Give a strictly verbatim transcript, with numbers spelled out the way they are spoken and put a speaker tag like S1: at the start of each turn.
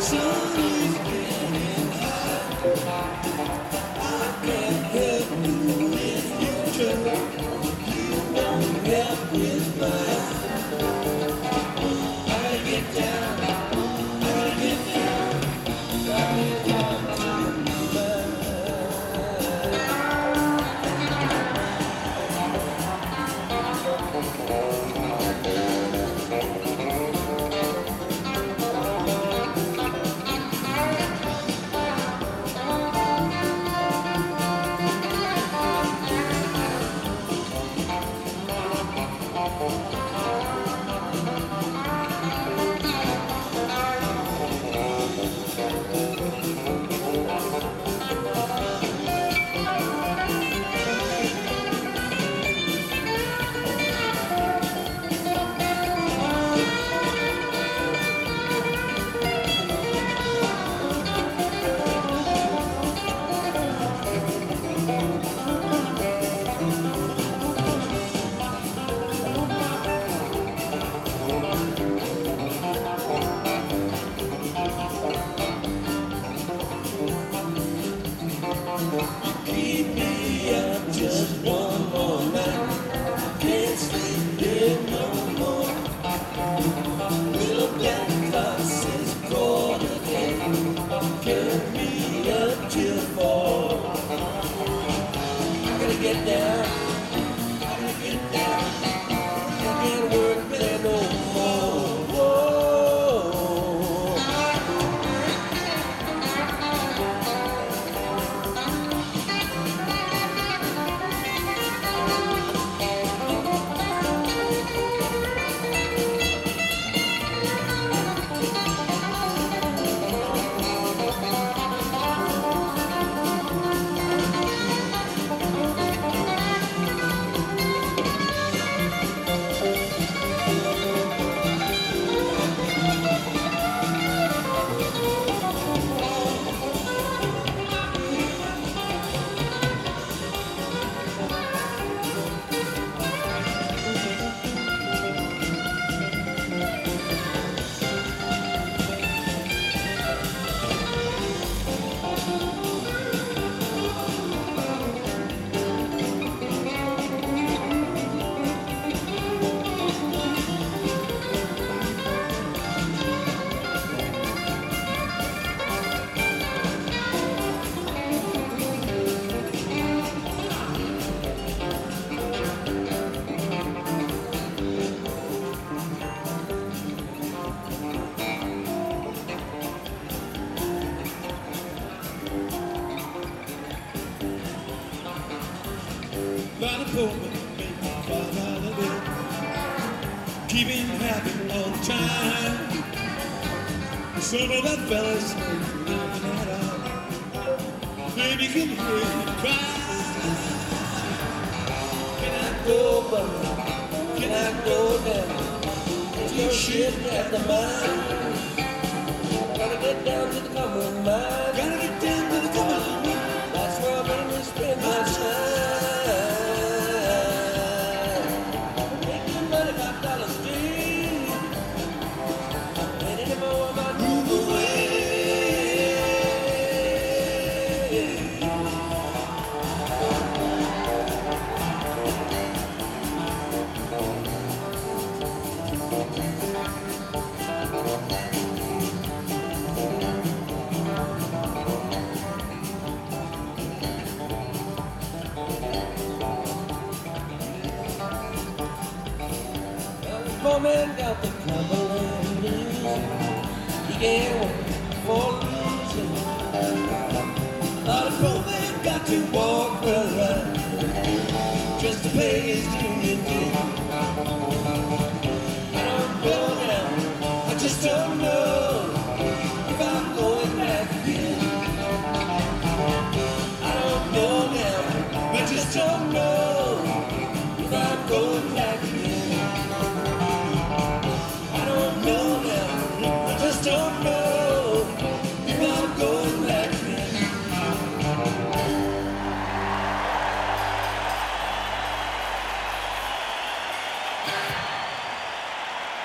S1: Keep him happy all the time. Some of that fellas knocking it out. Baby, can hear you cry. Can I go, buddy? Can I go down? Is your shit at the mine? Gotta get down to the common mine. Gotta get down to the common mine. That's where I'm gonna spend my time. Man got the Cumberland blues. He can't work for losing. Thought a poor man got to walk.